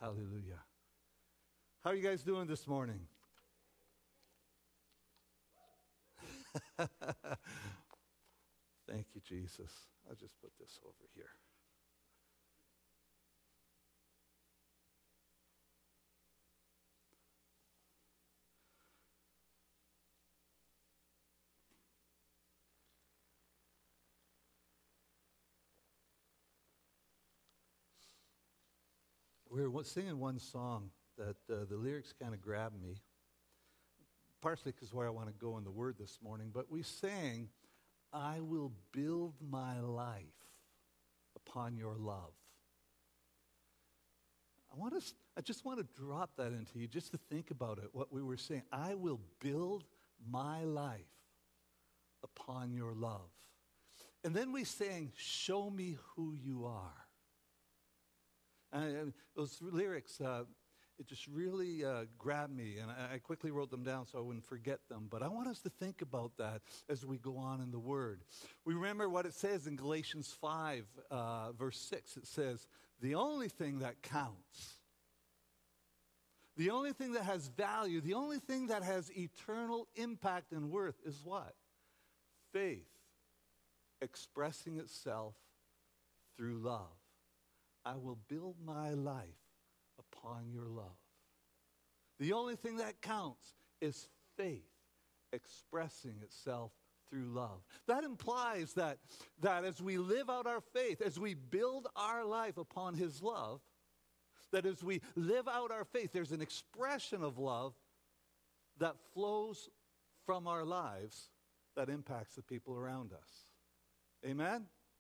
Hallelujah. How are you guys doing this morning? Thank you, Jesus. I'll just put this over here. We were singing one song that the lyrics kind of grabbed me, partially because where I want to go in the Word this morning, but we sang, I will build my life upon your love. I just want to drop that into you just to think about it, what we were saying. I will build my life upon your love. And then we sang, show me who you are. And those lyrics, it just really grabbed me, and I quickly wrote them down so I wouldn't forget them. But I want us to think about that as we go on in the Word. We remember what it says in Galatians 5, verse 6. It says, the only thing that counts, the only thing that has value, the only thing that has eternal impact and worth is what? Faith expressing itself through love. I will build my life upon your love. The only thing that counts is faith expressing itself through love. That implies that as we live out our faith, as we build our life upon his love, that as we live out our faith, there's an expression of love that flows from our lives that impacts the people around us. Amen?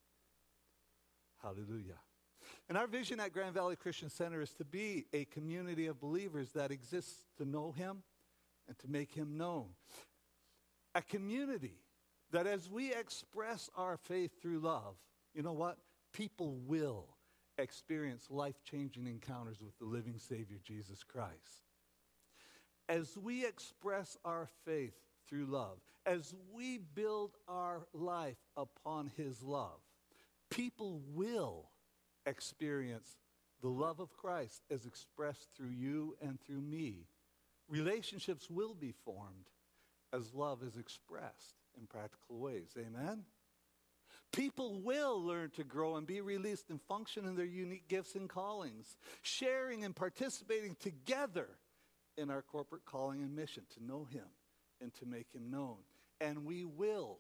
Hallelujah. And our vision at Grand Valley Christian Center is to be a community of believers that exists to know him and to make him known. A community that as we express our faith through love, you know what? People will experience life-changing encounters with the living Savior, Jesus Christ. As we express our faith through love, as we build our life upon his love, people will experience the love of Christ as expressed through you and through me. Relationships will be formed as love is expressed in practical ways. Amen? People will learn to grow and be released and function in their unique gifts and callings, sharing and participating together in our corporate calling and mission to know him and to make him known. And we will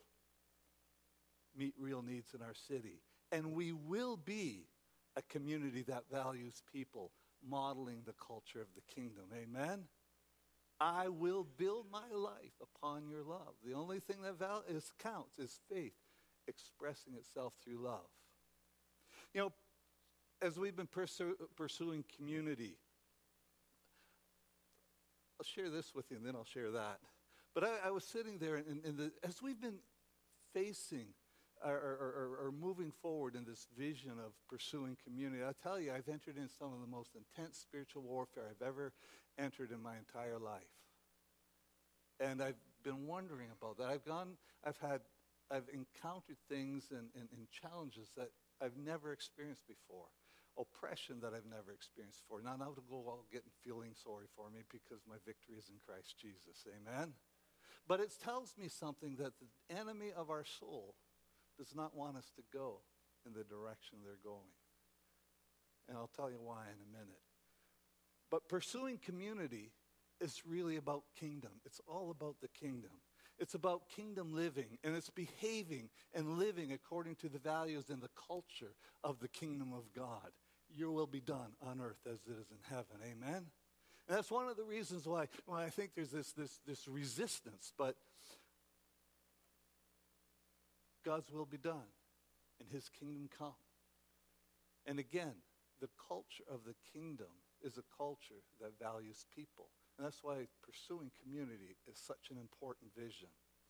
meet real needs in our city. And we will be a community that values people, modeling the culture of the kingdom. Amen? I will build my life upon your love. The only thing that counts is faith expressing itself through love. You know, as we've been pursuing community, I'll share this with you and then I'll share that. But I was sitting there, and as we've been facing or moving forward in this vision of pursuing community, I tell you, I've entered in some of the most intense spiritual warfare I've ever entered in my entire life. And I've been wondering about that. I've encountered things and challenges that I've never experienced before. Oppression that I've never experienced before. Now to go all getting feeling sorry for me because my victory is in Christ Jesus. Amen? But it tells me something that the enemy of our soul does not want us to go in the direction they're going. And I'll tell you why in a minute. But pursuing community is really about kingdom. It's all about the kingdom. It's about kingdom living, and it's behaving and living according to the values and the culture of the kingdom of God. Your will be done on earth as it is in heaven. Amen? And that's one of the reasons why I think there's this resistance, but God's will be done and his kingdom come. And again, the culture of the kingdom is a culture that values people. And that's why pursuing community is such an important vision.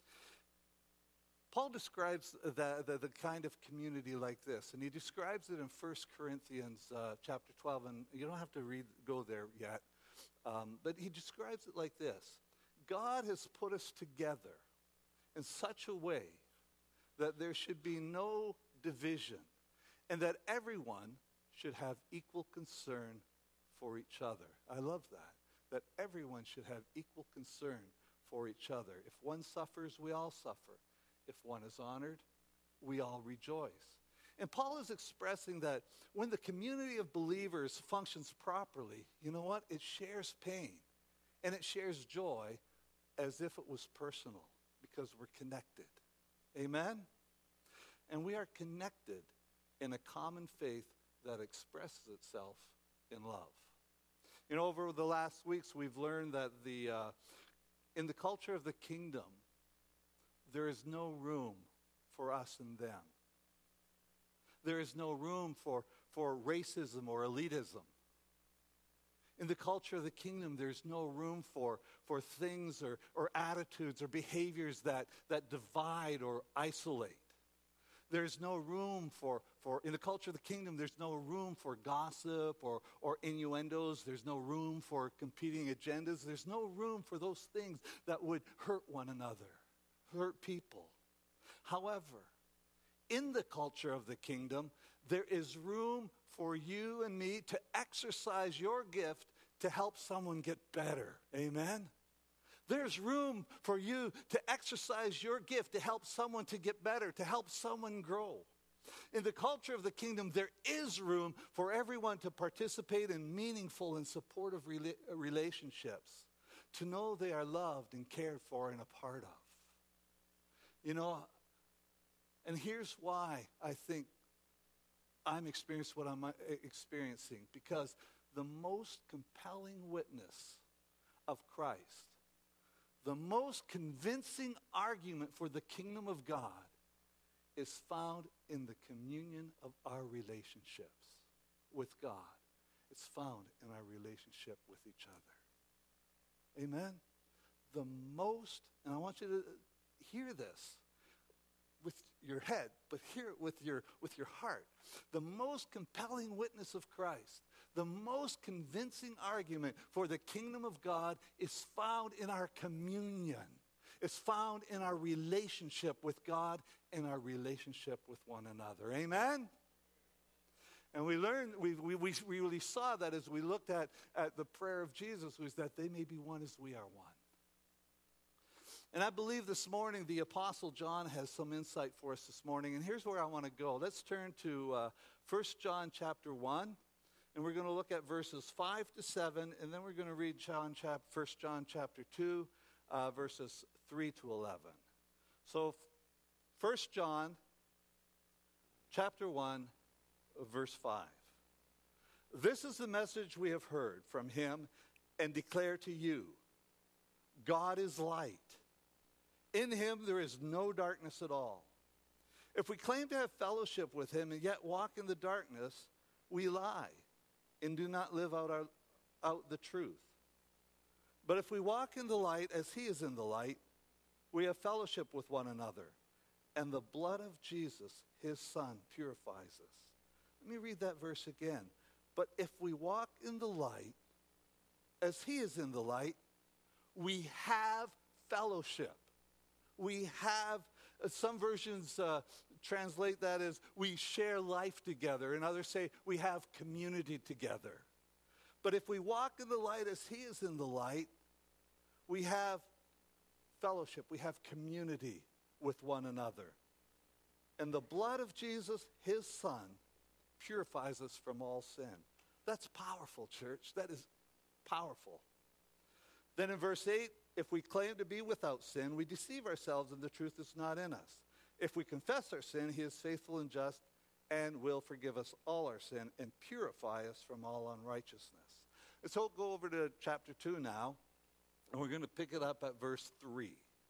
Paul describes the kind of community like this, and he describes it in 1 Corinthians chapter 12, and you don't have to go there yet, but he describes it like this. God has put us together in such a way that there should be no division, and that everyone should have equal concern for each other. I love that everyone should have equal concern for each other. If one suffers, we all suffer. If one is honored, we all rejoice. And Paul is expressing that when the community of believers functions properly, you know what? It shares pain and it shares joy as if it was personal because we're connected. Amen? And we are connected in a common faith that expresses itself in love. You know, over the last weeks, we've learned that in the culture of the kingdom, there is no room for us and them. There is no room for racism or elitism. In the culture of the kingdom, there's no room for things or attitudes or behaviors that divide or isolate. There's no room in the culture of the kingdom, there's no room for gossip or innuendos. There's no room for competing agendas. There's no room for those things that would hurt one another, hurt people. However, in the culture of the kingdom, there is room for you and me to exercise your gift to help someone get better. Amen? There's room for you to exercise your gift to help someone to get better, to help someone grow. In the culture of the kingdom, there is room for everyone to participate in meaningful and supportive relationships, to know they are loved and cared for and a part of. You know, and here's why I think I'm experiencing what I'm experiencing. Because the most compelling witness of Christ, the most convincing argument for the kingdom of God is found in the communion of our relationships with God. It's found in our relationship with each other. Amen? The most, and I want you to hear this with your head, but hear it with your heart. The most compelling witness of Christ, the most convincing argument for the kingdom of God is found in our communion. It's found in our relationship with God and our relationship with one another. Amen? And we learned, we really saw that as we looked at the prayer of Jesus, was that they may be one as we are one. And I believe this morning the Apostle John has some insight for us this morning. And here's where I want to go. Let's turn to 1 John chapter 1. And we're going to look at verses 5 to 7. And then we're going to read 1 John chapter 2, verses 3 to 11. So 1 John chapter 1, verse 5. This is the message we have heard from him and declare to you. God is light. In him there is no darkness at all. If we claim to have fellowship with him and yet walk in the darkness, we lie and do not live out the truth. But if we walk in the light as he is in the light, we have fellowship with one another. And the blood of Jesus, his son, purifies us. Let me read that verse again. But if we walk in the light as he is in the light, we have fellowship. We have, some versions translate that as we share life together. And others say we have community together. But if we walk in the light as he is in the light, we have fellowship. We have community with one another. And the blood of Jesus, his son, purifies us from all sin. That's powerful, church. That is powerful. Then in verse 8, if we claim to be without sin, we deceive ourselves and the truth is not in us. If we confess our sin, he is faithful and just and will forgive us all our sin and purify us from all unrighteousness. And so go over to chapter 2 now, and we're going to pick it up at verse 3.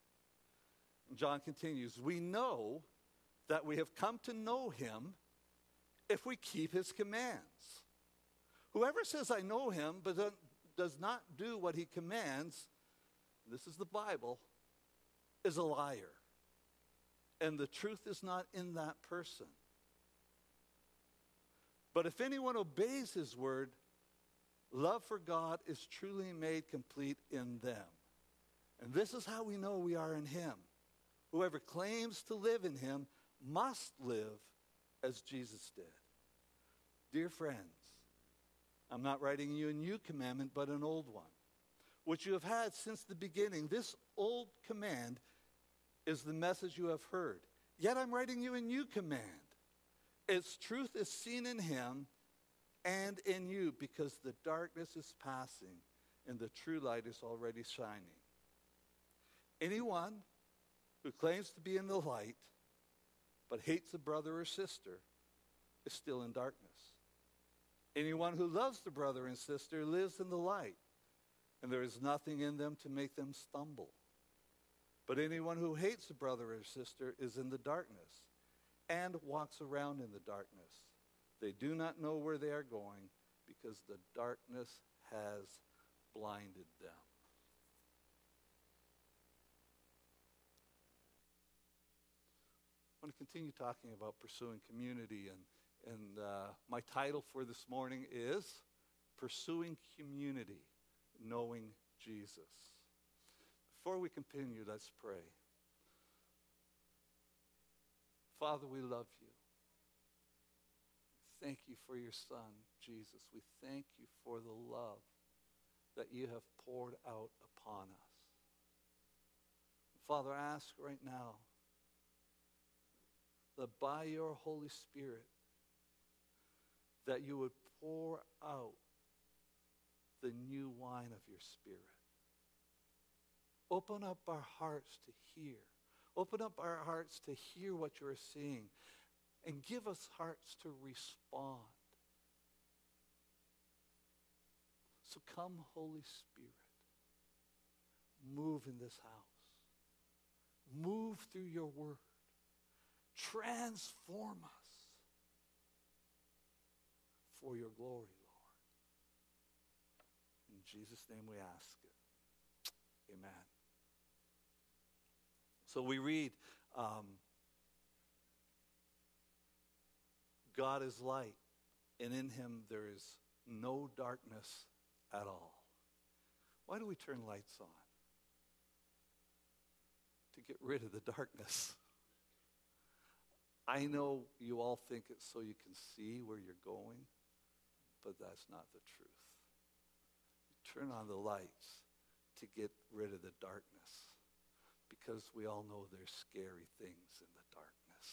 John continues, we know that we have come to know him if we keep his commands. Whoever says, I know him, but does not do what he commands, this is the Bible, is a liar. And the truth is not in that person. But if anyone obeys his word, love for God is truly made complete in them. And this is how we know we are in him. Whoever claims to live in him must live as Jesus did. Dear friends, I'm not writing you a new commandment, but an old one, which you have had since the beginning. This old command is the message you have heard. Yet I'm writing you a new command. Its truth is seen in him and in you, because the darkness is passing and the true light is already shining. Anyone who claims to be in the light but hates a brother or sister is still in darkness. Anyone who loves the brother and sister lives in the light, and there is nothing in them to make them stumble. But anyone who hates a brother or sister is in the darkness and walks around in the darkness. They do not know where they are going because the darkness has blinded them. I want to continue talking about pursuing community, and my title for this morning is Pursuing Community, Knowing Jesus. Before we continue, let's pray. Father, we love you. Thank you for your Son, Jesus. We thank you for the love that you have poured out upon us. Father, I ask right now that by your Holy Spirit, that you would pour out the new wine of your Spirit. Open up our hearts to hear. Open up our hearts to hear what you're seeing, and give us hearts to respond. So come, Holy Spirit. Move in this house. Move through your word. Transform us for your glory, Lord. In Jesus' name we ask it. Amen. So we read, God is light, and in him there is no darkness at all. Why do we turn lights on? To get rid of the darkness. I know you all think it's so you can see where you're going, but that's not the truth. You turn on the lights to get rid of the darkness, because we all know there's scary things in the darkness.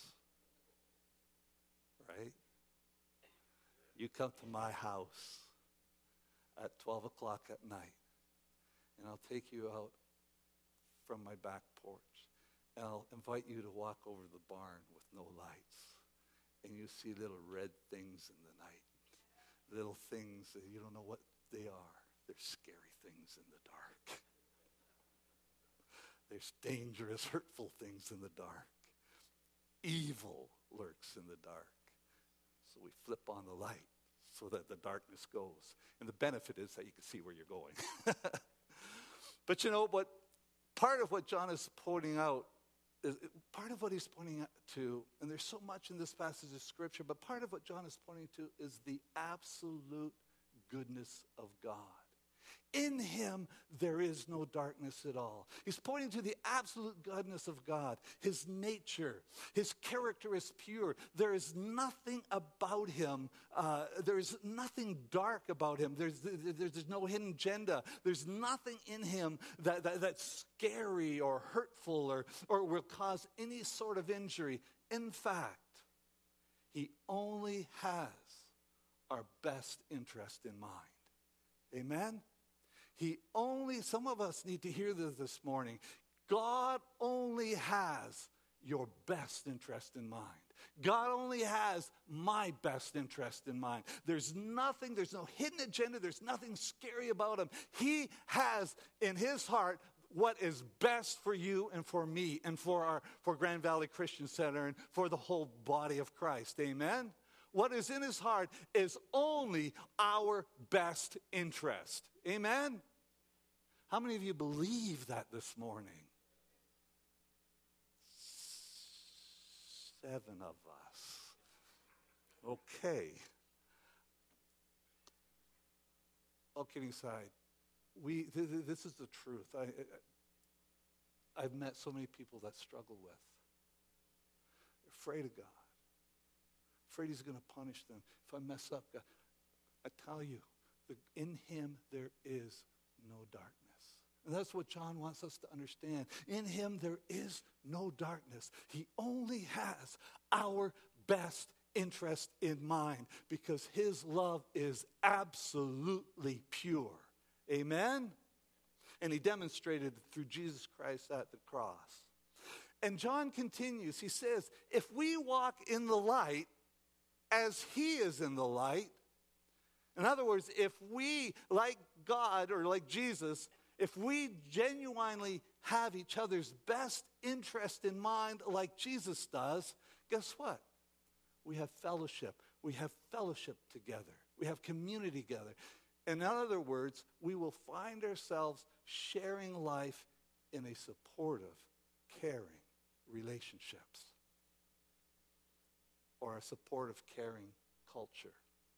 Right? You come to my house at 12 o'clock at night, and I'll take you out from my back porch, and I'll invite you to walk over the barn with no lights, and you see little red things in the night, little things that you don't know what they are. They're scary things in the dark. There's dangerous, hurtful things in the dark. Evil lurks in the dark. So we flip on the light so that the darkness goes. And the benefit is that you can see where you're going. But you know what? Part of what John is pointing out is part of what he's pointing out to, and there's so much in this passage of Scripture, but part of what John is pointing to is the absolute goodness of God. In him, there is no darkness at all. He's pointing to the absolute goodness of God, his nature. His character is pure. There is nothing about him. There is nothing dark about him. There's no hidden agenda. There's nothing in him that's scary or hurtful or will cause any sort of injury. In fact, he only has our best interest in mind. Amen? Some of us need to hear this morning. God only has your best interest in mind. God only has my best interest in mind. There's no hidden agenda, there's nothing scary about him. He has in his heart what is best for you and for me and for Grand Valley Christian Center and for the whole body of Christ. Amen? What is in his heart is only our best interest. Amen? How many of you believe that this morning? 7 of us. Okay. All kidding aside, this is the truth. I've met so many people that struggle with. They're afraid of God. Afraid he's going to punish them. If I mess up, God, I tell you, In him there is no darkness. And that's what John wants us to understand. In him there is no darkness. He only has our best interest in mind because his love is absolutely pure. Amen? And he demonstrated it through Jesus Christ at the cross. And John continues. He says, if we walk in the light as he is in the light, in other words, if we, like God or like Jesus, if we genuinely have each other's best interest in mind like Jesus does, guess what? We have fellowship. We have fellowship together. We have community together. In other words, we will find ourselves sharing life in a supportive, caring relationships or a supportive, caring culture.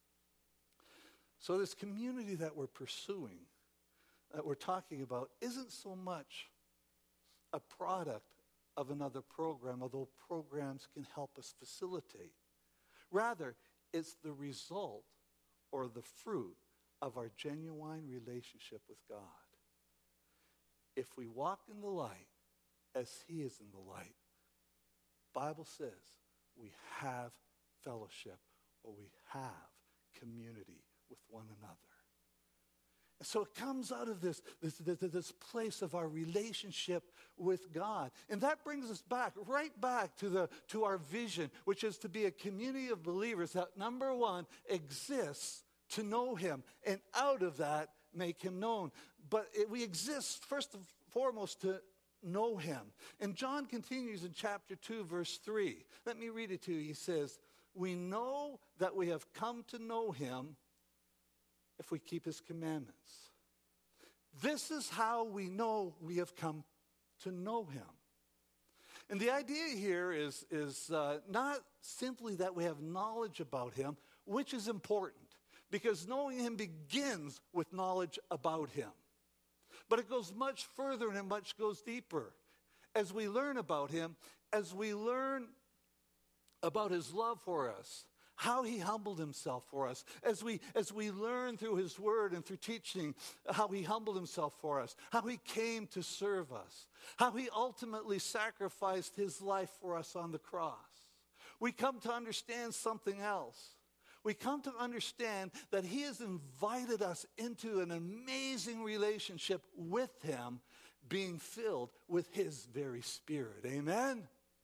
So this community that we're pursuing, that we're talking about, isn't so much a product of another program, although programs can help us facilitate. Rather, it's the result or the fruit of our genuine relationship with God. If we walk in the light as he is in the light, Bible says we have fellowship or we have community with one another. And so it comes out of this place of our relationship with God. And that brings us right back to our vision, which is to be a community of believers that, number one, exists to know him, and out of that, make him known. But we exist, first and foremost, to know him. And John continues in chapter 2, verse 3. Let me read it to you. He says, we know that we have come to know him if we keep his commandments. This is how we know we have come to know him. And the idea here is not simply that we have knowledge about him, which is important, because knowing him begins with knowledge about him. But it goes much further and it much goes deeper. As we learn about him, as we learn about his love for us, how he humbled himself for us, as we learn through his word and through teaching how he humbled himself for us, how he came to serve us, how he ultimately sacrificed his life for us on the cross, we come to understand something else. We come to understand that he has invited us into an amazing relationship with him, being filled with his very Spirit. Amen?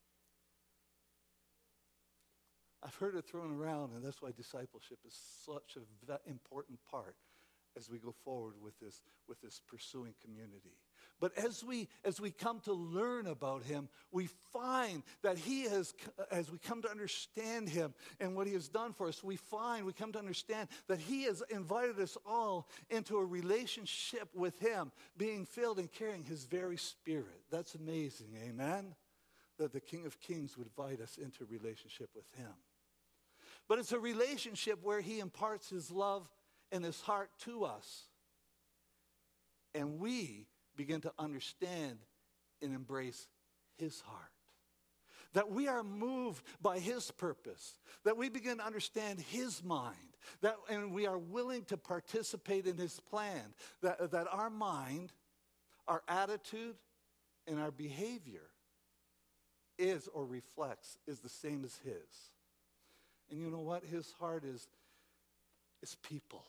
I've heard it thrown around, and that's why discipleship is such an important part as we go forward with this pursuing community. But as we come to learn about him, we find that as we come to understand him and what he has done for us, we come to understand that he has invited us all into a relationship with him, being filled and carrying his very Spirit. That's amazing, amen? That the King of Kings would invite us into a relationship with him. But it's a relationship where he imparts his love and his heart to us. And we begin to understand and embrace his heart. That we are moved by his purpose. That we begin to understand his mind. And we are willing to participate in his plan. That our mind, our attitude, and our behavior is or reflects is the same as his. And you know what? His heart is people.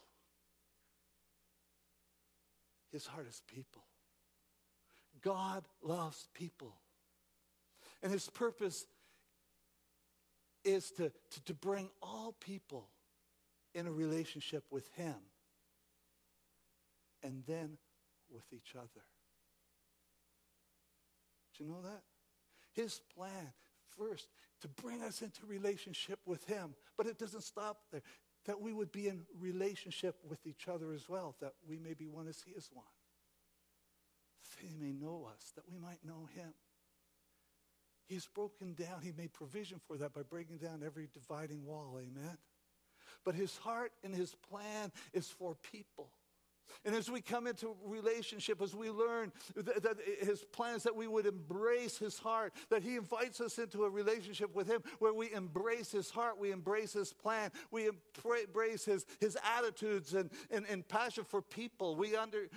His heart is people. God loves people. And his purpose is to bring all people in a relationship with him and then with each other. Do you know that? His plan, first, to bring us into relationship with him. But it doesn't stop there. That we would be in relationship with each other as well. That we may be one as he is one. That he may know us. That we might know him. He's broken down. He made provision for that by breaking down every dividing wall. Amen. But his heart and his plan is for people. And as we come into relationship, as we learn that his plans, that we would embrace his heart, that he invites us into a relationship with him where we embrace his heart, we embrace his plan, we embrace his attitudes and passion for people. We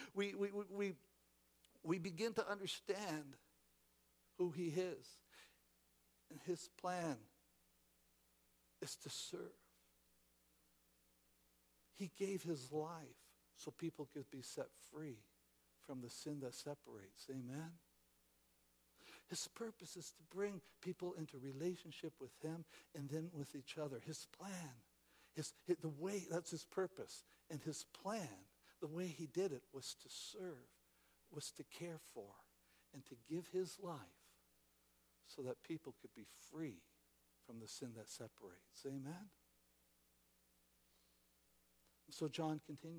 begin to understand who he is. And his plan is to serve. He gave his life so people could be set free from the sin that separates. Amen? His purpose is to bring people into relationship with him and then with each other. His plan, the way, that's his purpose. And his plan, the way he did it, was to serve, was to care for, and to give his life so that people could be free from the sin that separates. Amen? So John continues.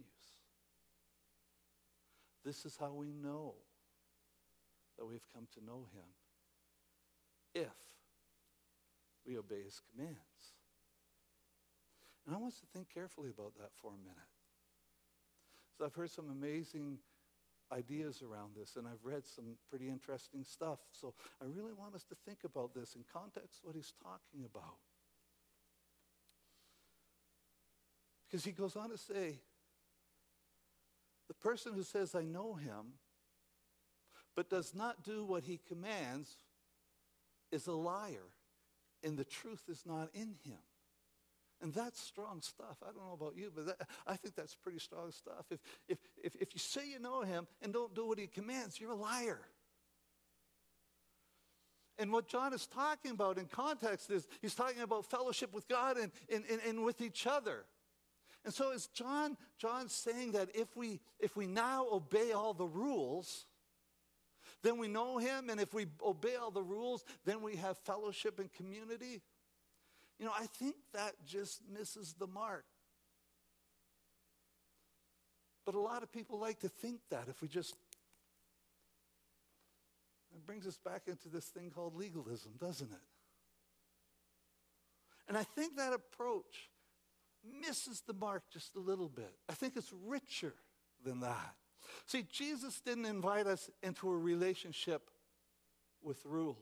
This is how we know that we've come to know him, if we obey his commands. And I want us to think carefully about that for a minute. So I've heard some amazing ideas around this, and I've read some pretty interesting stuff. So I really want us to think about this in context of what he's talking about. Because he goes on to say, the person who says, I know him, but does not do what he commands is a liar, and the truth is not in him. And that's strong stuff. I don't know about you, but I think that's pretty strong stuff. If you say you know him and don't do what he commands, you're a liar. And what John is talking about in context is he's talking about fellowship with God and with each other. And so is John's saying that if we now obey all the rules, then we know him, and if we obey all the rules, then we have fellowship and community? You know, I think that just misses the mark. But a lot of people like to think that if we just... It brings us back into this thing called legalism, doesn't it? And I think that approach misses the mark just a little bit. I think it's richer than that. See, Jesus didn't invite us into a relationship with rules,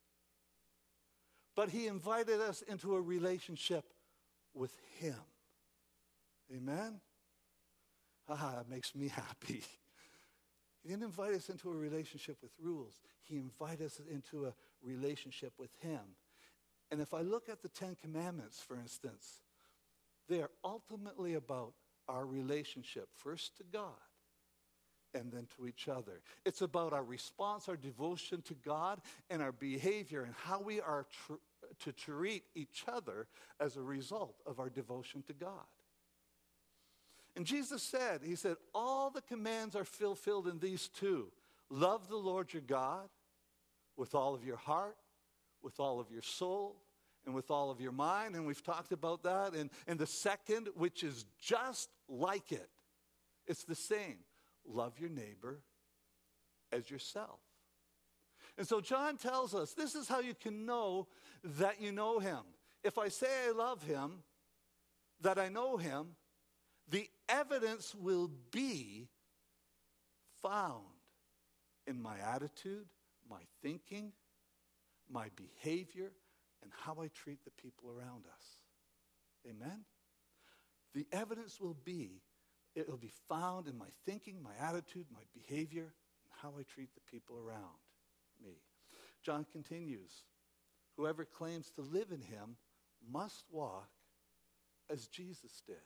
but he invited us into a relationship with him. Amen? That makes me happy. He didn't invite us into a relationship with rules. He invited us into a relationship with him. And if I look at the Ten Commandments, for instance, they are ultimately about our relationship, first to God and then to each other. It's about our response, our devotion to God, and our behavior and how we are to treat each other as a result of our devotion to God. And Jesus said, he said, all the commands are fulfilled in these two. Love the Lord your God with all of your heart, with all of your soul, and with all of your mind. And we've talked about that. And the second, which is just like it, it's the same. Love your neighbor as yourself. And so John tells us, this is how you can know that you know him. If I say I love him, that I know him, the evidence will be found in my attitude, my thinking, my behavior, and how I treat the people around us. Amen? The evidence will be, it will be found in my thinking, my attitude, my behavior, and how I treat the people around me. John continues, whoever claims to live in him must walk as Jesus did.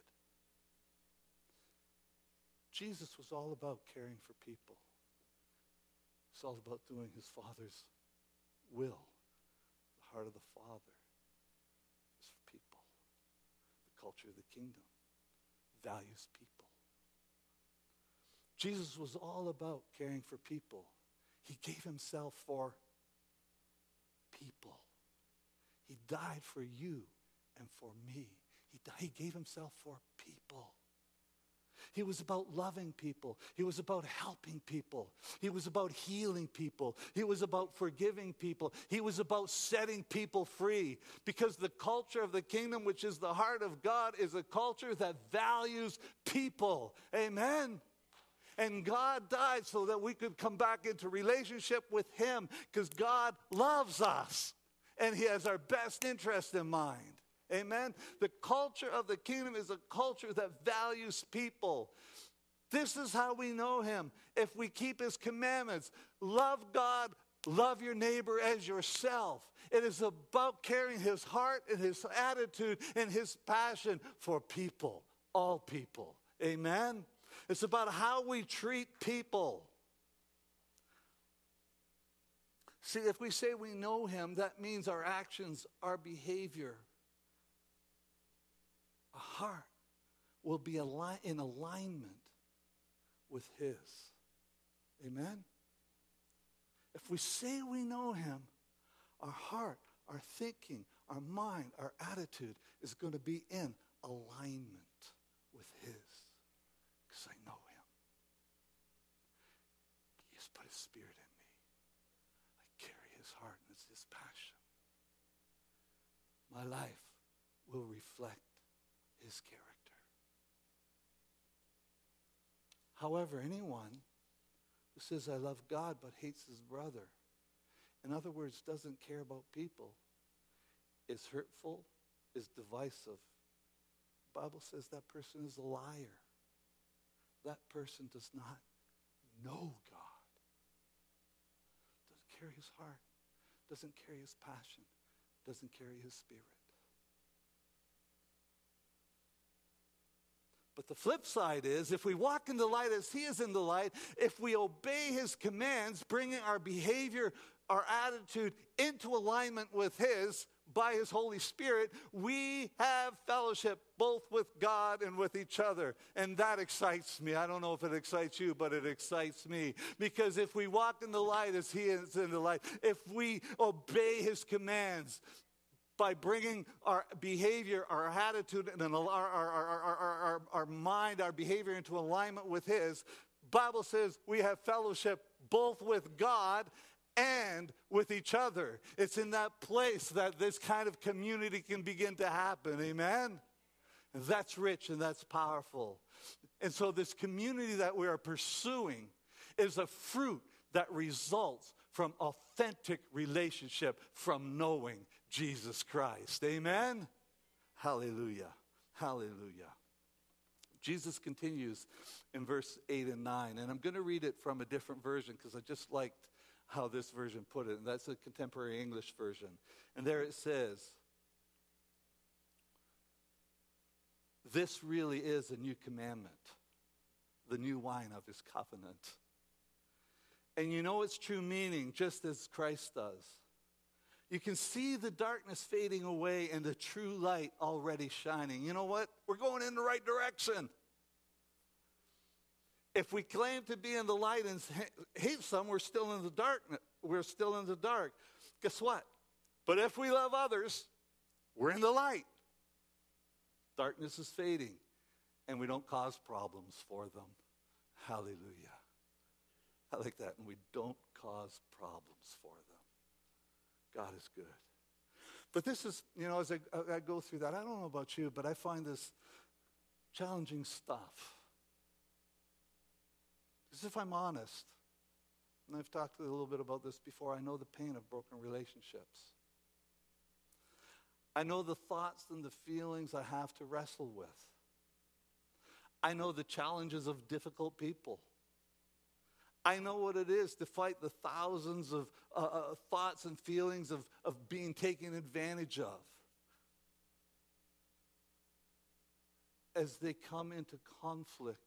Jesus was all about caring for people. It's all about doing his Father's will. The heart of the Father is for people. The culture of the kingdom values people. Jesus was all about caring for people. He gave himself for people. He died for you and for me. He gave himself for people. He was about loving people. He was about helping people. He was about healing people. He was about forgiving people. He was about setting people free. Because the culture of the kingdom, which is the heart of God, is a culture that values people. Amen? And God died so that we could come back into relationship with him, because God loves us and he has our best interest in mind. Amen? The culture of the kingdom is a culture that values people. This is how we know him. If we keep his commandments, love God, love your neighbor as yourself. It is about carrying his heart and his attitude and his passion for people, all people. Amen? It's about how we treat people. See, if we say we know him, that means our actions, our behavior, our heart will be in alignment with his. Amen? If we say we know him, our heart, our thinking, our mind, our attitude is going to be in alignment with his, because I know him. He has put his spirit in me. I carry his heart, and it's his passion. My life will reflect his character. However, anyone who says, I love God, but hates his brother, in other words, doesn't care about people, is hurtful, is divisive. The Bible says that person is a liar. That person does not know God. Doesn't carry his heart, doesn't carry his passion, doesn't carry his spirit. But the flip side is, if we walk in the light as he is in the light, if we obey his commands, bringing our behavior, our attitude into alignment with his, by his Holy Spirit, we have fellowship both with God and with each other. And that excites me. I don't know if it excites you, but it excites me. Because if we walk in the light as he is in the light, if we obey his commands, by bringing our behavior, our attitude, and our mind, our behavior into alignment with his, Bible says we have fellowship both with God and with each other. It's in that place that this kind of community can begin to happen. Amen? And that's rich and that's powerful. And so this community that we are pursuing is a fruit that results from authentic relationship, from knowing Jesus Christ. Amen? Hallelujah. Hallelujah. Jesus continues in verse 8 and 9. And I'm going to read it from a different version because I just liked how this version put it. And that's a contemporary English version. And there it says, this really is a new commandment, the new wine of his covenant. And you know its true meaning, just as Christ does. You can see the darkness fading away and the true light already shining. You know what? We're going in the right direction. If we claim to be in the light and hate some, we're still in the darkness. We're still in the dark. Guess what? But if we love others, we're in the light. Darkness is fading, and we don't cause problems for them. Hallelujah. I like that. And we don't cause problems for them. God is good. But this is, as I go through that, I don't know about you, but I find this challenging stuff. Because if I'm honest, and I've talked a little bit about this before, I know the pain of broken relationships. I know the thoughts and the feelings I have to wrestle with. I know the challenges of difficult people. I know what it is to fight the thousands of thoughts and feelings of being taken advantage of as they come into conflict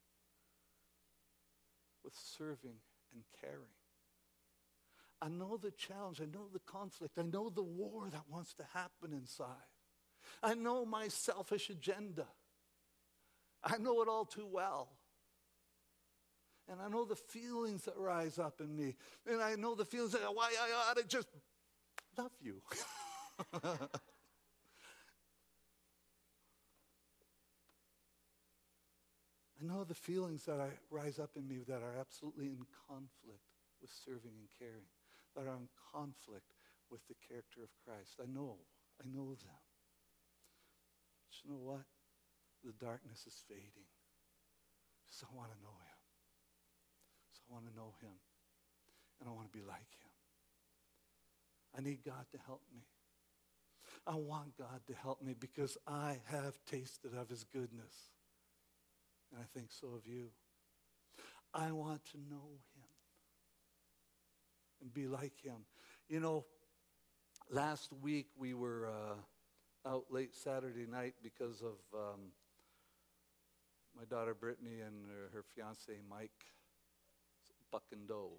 with serving and caring. I know the challenge. I know the conflict. I know the war that wants to happen inside. I know my selfish agenda. I know it all too well. And I know the feelings that rise up in me. And I know the feelings that why I ought to just love you. I know the feelings that rise up in me that are absolutely in conflict with serving and caring, that are in conflict with the character of Christ. I know them. But you know what? The darkness is fading. So I want to know him. want to know him, and I want to be like him. I need God to help me. I want God to help me because I have tasted of his goodness. And I think so of you. I want to know him and be like him. You know, last week we were out late Saturday night because of my daughter Brittany and her fiancé Mike buck and doe.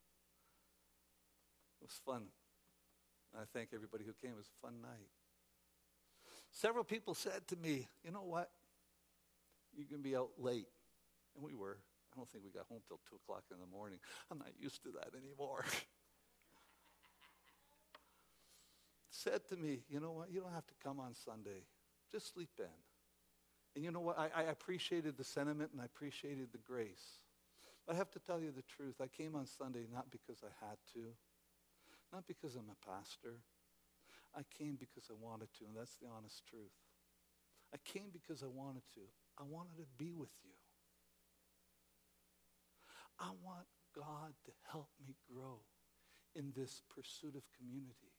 It was fun. I thank everybody who came. It was a fun night. Several people said to me, you know what? You can be out late. And we were. I don't think we got home till 2 o'clock in the morning. I'm not used to that anymore. Said to me, you know what? You don't have to come on Sunday. Just sleep in. And you know what? I appreciated the sentiment and I appreciated the grace. But I have to tell you the truth. I came on Sunday not because I had to. Not because I'm a pastor. I came because I wanted to, and that's the honest truth. I came because I wanted to. I wanted to be with you. I want God to help me grow in this pursuit of community.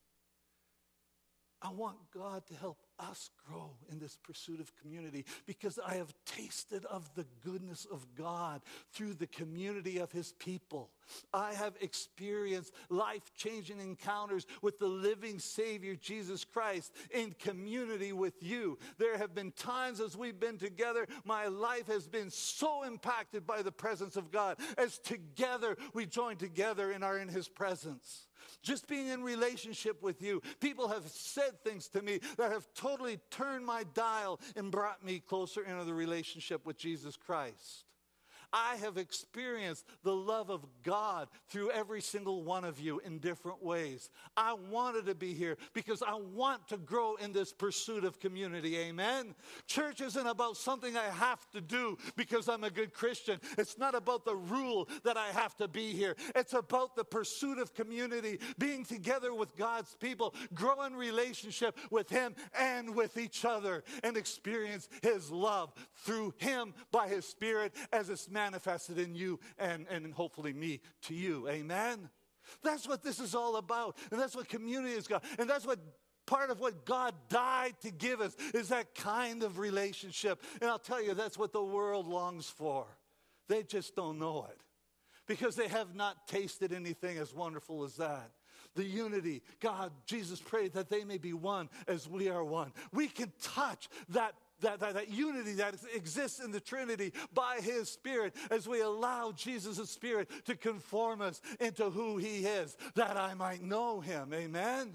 I want God to help us grow in this pursuit of community because I have tasted of the goodness of God through the community of his people. I have experienced life-changing encounters with the living Savior, Jesus Christ, in community with you. There have been times as we've been together, my life has been so impacted by the presence of God as together we join together and are in his presence. Just being in relationship with you, people have said things to me that have totally turned my dial and brought me closer into the relationship with Jesus Christ. I have experienced the love of God through every single one of you in different ways. I wanted to be here because I want to grow in this pursuit of community. Amen? Church isn't about something I have to do because I'm a good Christian. It's not about the rule that I have to be here. It's about the pursuit of community, being together with God's people, grow in relationship with him and with each other, and experience his love through him by his Spirit as it's manifested in you and hopefully me to you. Amen? That's what this is all about. And that's what community is God. And that's what part of what God died to give us is that kind of relationship. And I'll tell you, that's what the world longs for. They just don't know it because they have not tasted anything as wonderful as that. The unity. God, Jesus prayed that they may be one as we are one. We can touch that unity that exists in the Trinity by his Spirit as we allow Jesus' Spirit to conform us into who he is, that I might know him. Amen?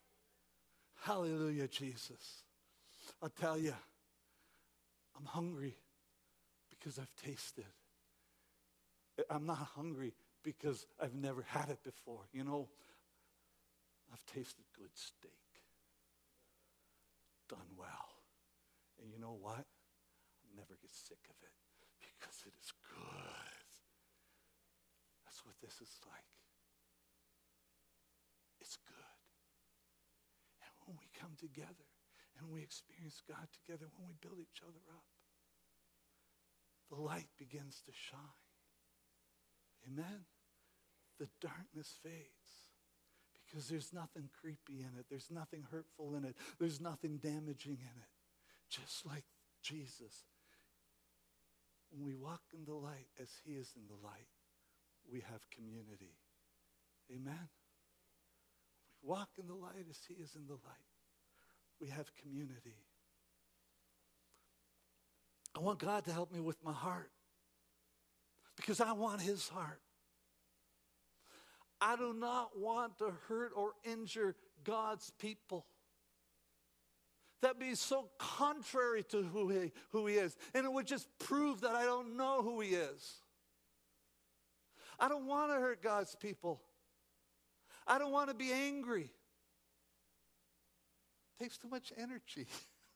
Hallelujah, Jesus. I'll tell you, I'm hungry because I've tasted. I'm not hungry because I've never had it before. You know, I've tasted good steak, done well. And you know what? I'll never get sick of it because it is good. That's what this is like. It's good. And when we come together and we experience God together, when we build each other up, the light begins to shine. Amen? The darkness fades because there's nothing creepy in it. There's nothing hurtful in it. There's nothing damaging in it. Just like Jesus, when we walk in the light as he is in the light, we have community. Amen? We walk in the light as he is in the light. We have community. I want God to help me with my heart because I want his heart. I do not want to hurt or injure God's people. That be so contrary to who he is. And it would just prove that I don't know who he is. I don't want to hurt God's people. I don't want to be angry. It takes too much energy.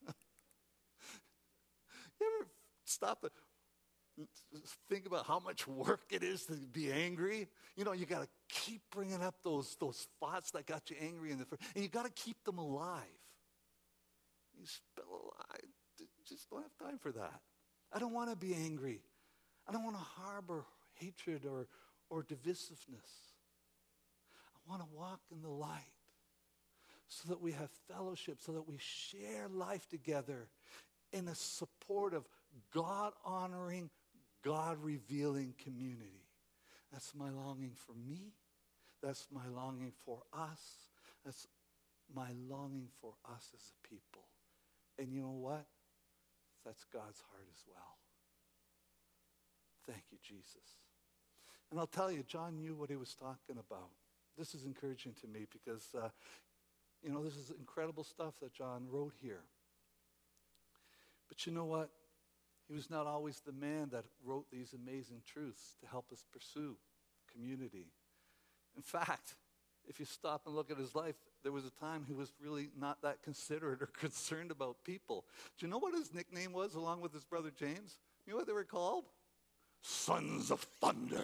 You ever stop to think about how much work it is to be angry? You know, you got to keep bringing up those thoughts that got you angry and you got to keep them alive. You spill alive. Just don't have time for that. I don't want to be angry. I don't want to harbor hatred or or divisiveness. I want to walk in the light so that we have fellowship, so that we share life together in a supportive, God-honoring, God-revealing community. That's my longing for me. That's my longing for us. That's my longing for us as a people. And you know what? That's God's heart as well. Thank you, Jesus. And I'll tell you, John knew what he was talking about. This is encouraging to me because, this is incredible stuff that John wrote here. But you know what? He was not always the man that wrote these amazing truths to help us pursue community. In fact, if you stop and look at his life, there was a time he was really not that considerate or concerned about people. Do you know what his nickname was along with his brother James? You know what they were called? Sons of Thunder.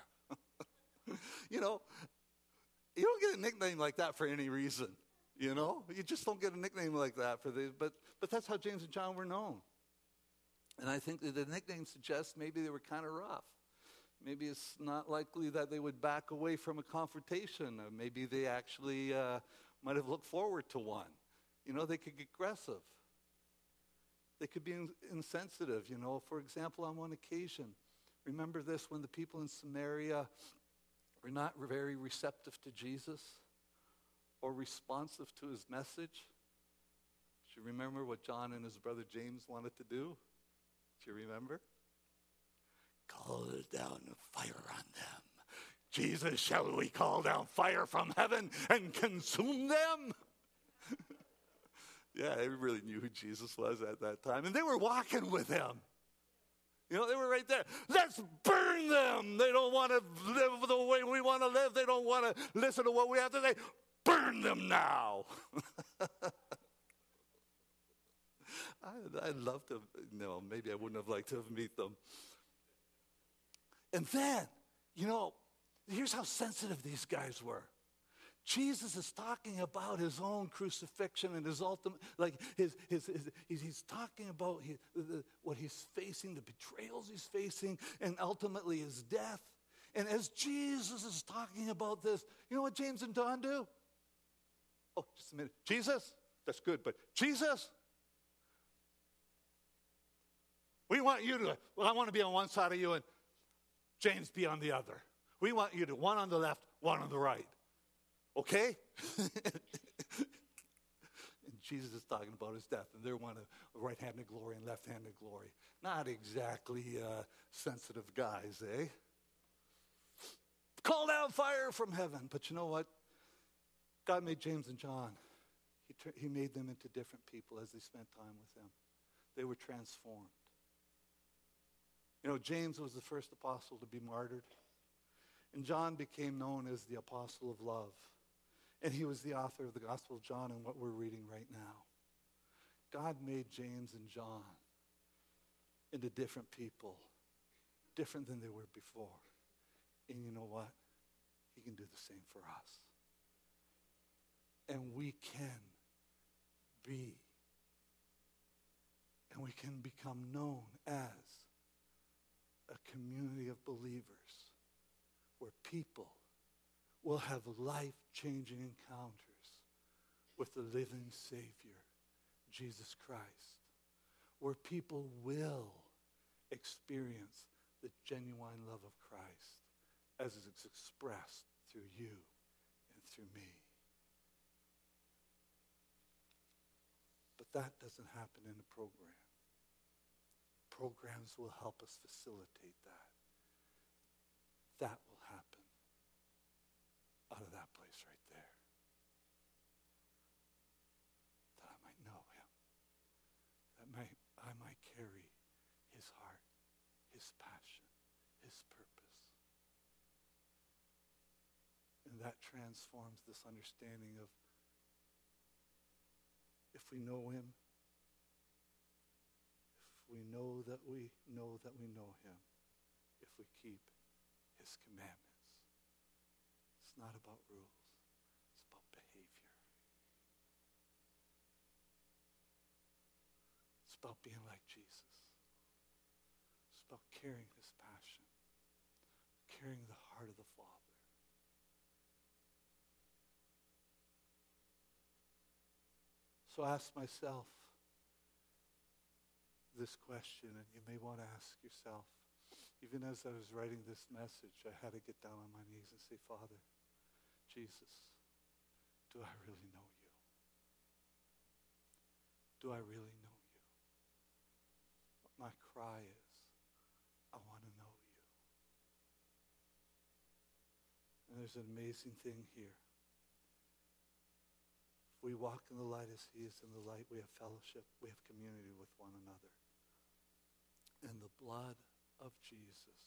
You don't get a nickname like that for any reason. You just don't get a nickname like that but that's how James and John were known. And I think that the nickname suggests maybe they were kind of rough. Maybe it's not likely that they would back away from a confrontation. Maybe they actually might have looked forward to one. They could get aggressive. They could be insensitive. For example, on one occasion, remember this, when the people in Samaria were not very receptive to Jesus or responsive to his message. Do you remember what John and his brother James wanted to do? Do you remember? Call down fire on them. Jesus, shall we call down fire from heaven and consume them? Yeah, they really knew who Jesus was at that time. And they were walking with him. They were right there. Let's burn them. They don't want to live the way we want to live. They don't want to listen to what we have to say. Burn them now. I'd love to, maybe I wouldn't have liked to meet them. And then, here's how sensitive these guys were. Jesus is talking about his own crucifixion and his ultimate, he's talking about what he's facing, the betrayals he's facing, and ultimately his death. And as Jesus is talking about this, you know what James and John do? Oh, just a minute. Jesus? That's good, but Jesus? I want to be on one side of you and James be on the other. We want you to, one on the left, one on the right. Okay? And Jesus is talking about his death, and they're one of right-handed glory and left-handed glory. Not exactly sensitive guys, eh? Call down fire from heaven. But you know what? God made James and John. He made them into different people as they spent time with him. They were transformed. James was the first apostle to be martyred. And John became known as the apostle of love. And he was the author of the Gospel of John and what we're reading right now. God made James and John into different people, different than they were before. And you know what? He can do the same for us. And we can be, and we can become known as a community of believers where people will have life-changing encounters with the living Savior, Jesus Christ, where people will experience the genuine love of Christ as it's expressed through you and through me. But that doesn't happen in a program. Programs will help us facilitate that. That will happen out of that place right there. That I might know him. That I might carry his heart, his passion, his purpose. And that transforms this understanding of if we know him, if we know that we know that we know him, if we keep his commandments. It's not about rules. It's about behavior. It's about being like Jesus. It's about carrying his passion, carrying the heart heart of the Father. So I ask myself this question, and you may want to ask yourself. Even as I was writing this message, I had to get down on my knees and say, Father, Jesus, do I really know you? Do I really know you? My cry is, I want to know you. And there's an amazing thing here. If we walk in the light as he is in the light, we have fellowship, we have community with one another. And the blood of Jesus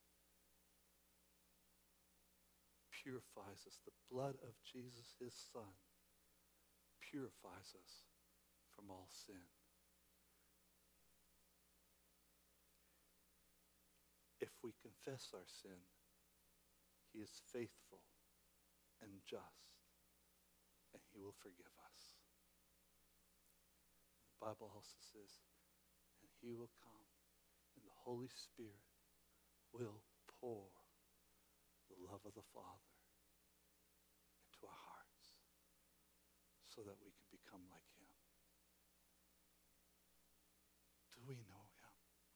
purifies us. The blood of Jesus, his Son, purifies us from all sin. If we confess our sin, he is faithful and just, and he will forgive us. The Bible also says, and he will come, and the Holy Spirit will pour the love of the Father into our hearts so that we can become like him. Do we know him?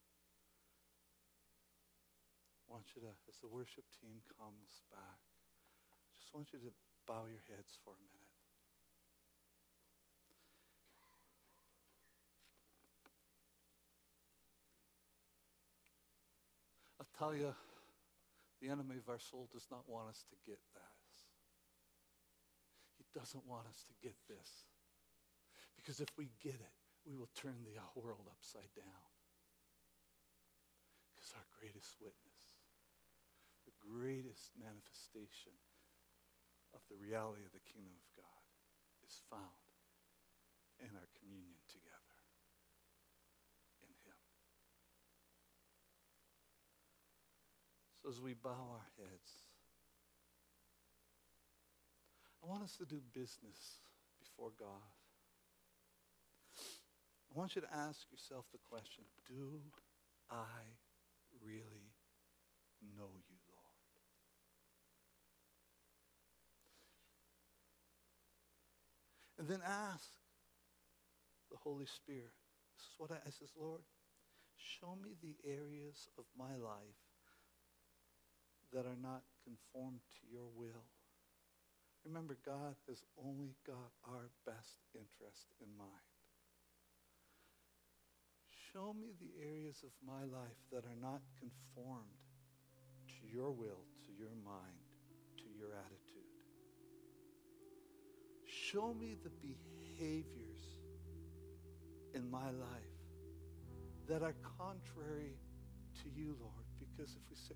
I want you to, as the worship team comes back, I just want you to bow your heads for a minute. I'll tell you, the enemy of our soul does not want us to get that. He doesn't want us to get this. Because if we get it, we will turn the world upside down. Because our greatest witness, the greatest manifestation of the reality of the kingdom of God is found in our communion together in him. So as we bow our heads, I want us to do business before God. I want you to ask yourself the question, do I really know you, Lord? And then ask the Holy Spirit. This is what I says, Lord, show me the areas of my life that are not conformed to your will. Remember, God has only got our best interest in mind. Show me the areas of my life that are not conformed to your will, to your mind, to your attitude. Show me the behaviors in my life that are contrary to you, Lord. Because if we say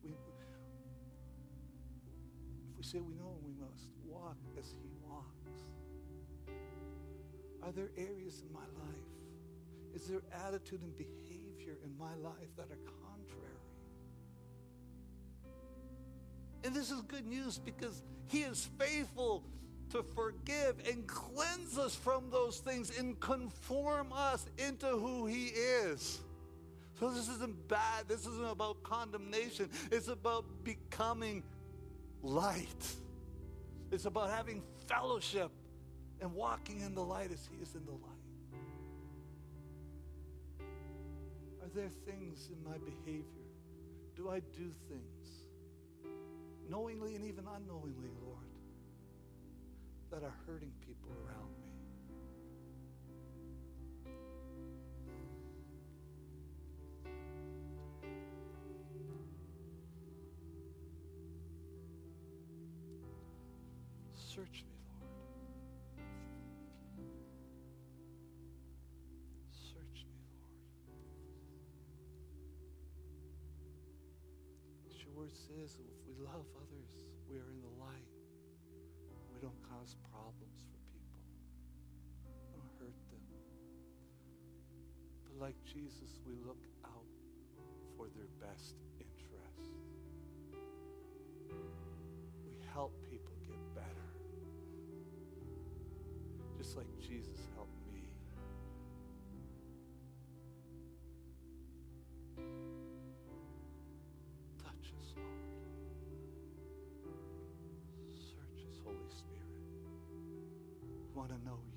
we know we must walk as he walks, are there areas in my life? Is there attitude and behavior in my life that are contrary? And this is good news because he is faithful to forgive and cleanse us from those things and conform us into who he is. So this isn't bad. This isn't about condemnation. It's about becoming light. It's about having fellowship and walking in the light as he is in the light. Are there things in my behavior? Do I do things knowingly and even unknowingly, Lord, that are hurting people around me? Search me, Lord. Search me, Lord. As your word says, if we love others, we are in the light. We don't cause problems for people. We don't hurt them. But like Jesus, we look out for their best interest. We help people get better. Just like Jesus helped me. Touch us, Lord. want to know you.